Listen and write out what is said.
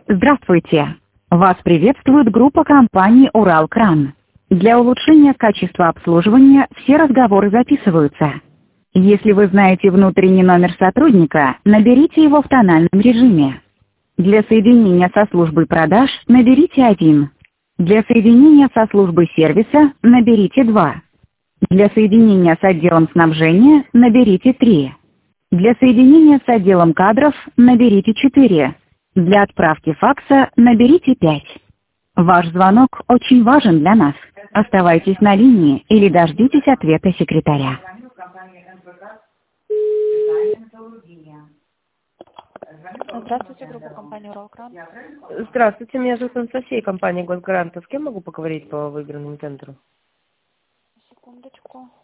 Здравствуйте! Вас приветствует группа компании «Уралкран». Для улучшения качества обслуживания все разговоры записываются. Если вы знаете внутренний номер сотрудника, наберите его в тональном режиме. Для соединения со службой продаж наберите 1. Для соединения со службой сервиса наберите 2. Для соединения с отделом снабжения наберите 3. Для соединения с отделом кадров наберите 4. Для отправки факса наберите 5. Ваш звонок очень важен для нас. Оставайтесь на линии или дождитесь ответа секретаря. Здравствуйте, группа компании «Уралкран». Здравствуйте, меня зовут Анастасия, компания «Госгарант». С кем могу поговорить по выигранному тендеру? Секундочку.